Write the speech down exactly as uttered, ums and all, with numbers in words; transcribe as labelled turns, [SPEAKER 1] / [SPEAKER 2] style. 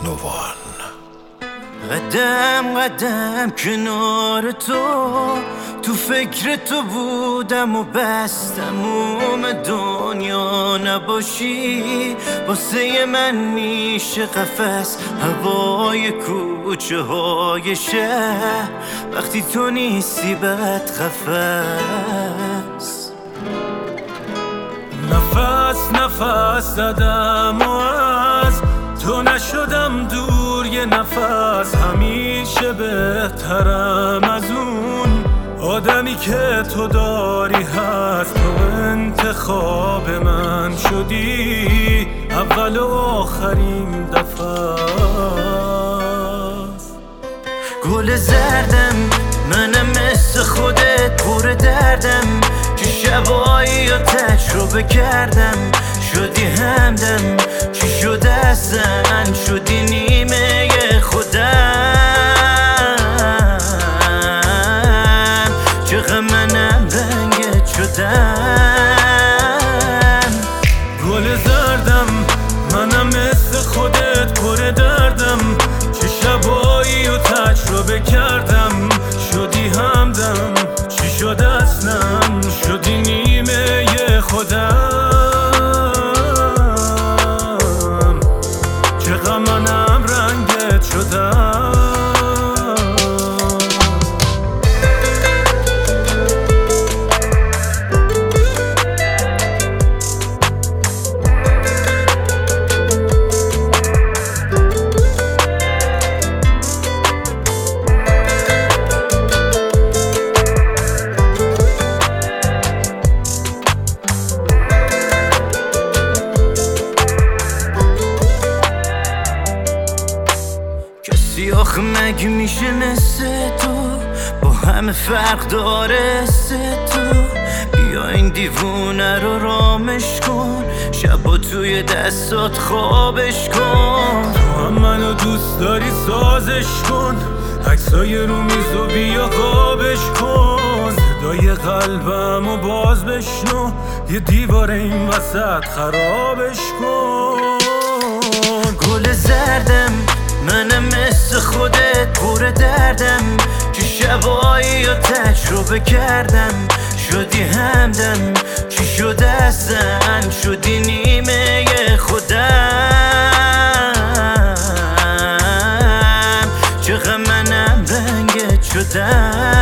[SPEAKER 1] نوان.
[SPEAKER 2] قدم قدم کنار تو، تو فکر تو بودم و بس تموم دنیا نباشی. واسه من میشه قفس هوای کوچه های شهر، وقتی تو نیستی بد قفس.
[SPEAKER 3] نفس نفس زدم و از تو نشدم دور یه نفس. همیشه بهترم از اون آدمی که تو داری هست. تو انتخاب من شدی اول و آخرین دفعه.
[SPEAKER 2] گل زردم منم مثل خودت پر دردم، که شبایی رو تجربه کردم. شدی همدم چی شده اصلا، شدی نیمه خودم. چقدر منم رنگت شدم.
[SPEAKER 3] گل زردم منم مثل خودت پر دردم، چه شبایی رو تجربه کردم. شدی همدم چی شد اصلا، شدی نیمه خودم. چقدر منم رنگت شدم.
[SPEAKER 2] آخه مگه میشه مثل تو با همه فرق داره سه تو. بیا این دیوونه رو رامش کن، شبا توی دستات خوابش کن.
[SPEAKER 3] تو هم منو دوست داری سازش کن، عکسای رو میز و بیا قابش کن. صدای قلبمو باز بشنو، یه دیوار این وسط خرابش کن.
[SPEAKER 2] گل زردم منم مثل خودت پر دردم، که شبایی رو تجربه کردم. شدی همدم چی شده اصلا، شدی نیمه خودم. چقدر منم رنگت شدم.